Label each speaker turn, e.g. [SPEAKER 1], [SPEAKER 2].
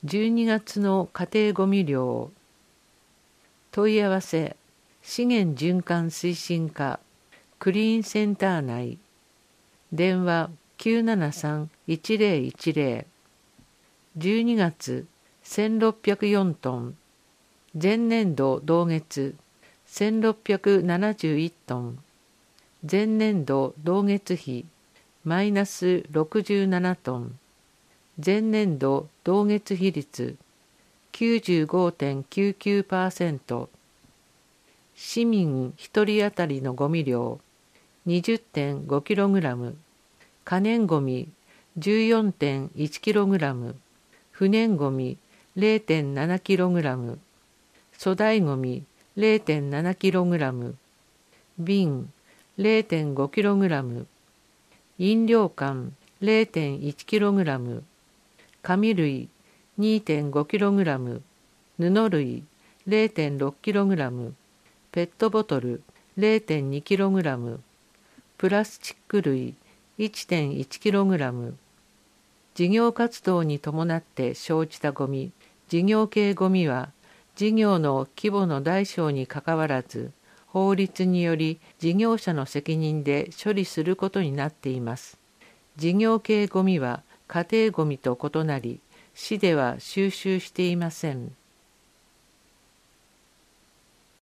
[SPEAKER 1] 12月の家庭ごみ量。問い合わせ、資源循環推進課クリーンセンター内。電話 973-1010。12月1604トン。前年度同月1671トン。前年度同月比マイナス67トン。前年度同月比率 95.99%。市民1人当たりのゴミ量 20.5kg。可燃ゴミ 14.1kg。不燃ゴミ 0.7kg。粗大ゴミ 0.7kg。瓶 0.5kg。飲料缶 0.1kg。紙類 2.5kg。布類 0.6kg。ペットボトル 0.2kg。プラスチック類 1.1kg。事業活動に伴って生じたゴミ、事業系ゴミは事業の規模の大小にかかわらず、法律により事業者の責任で処理することになっています。事業系ゴミは家庭ゴミと異なり、市では収集していません。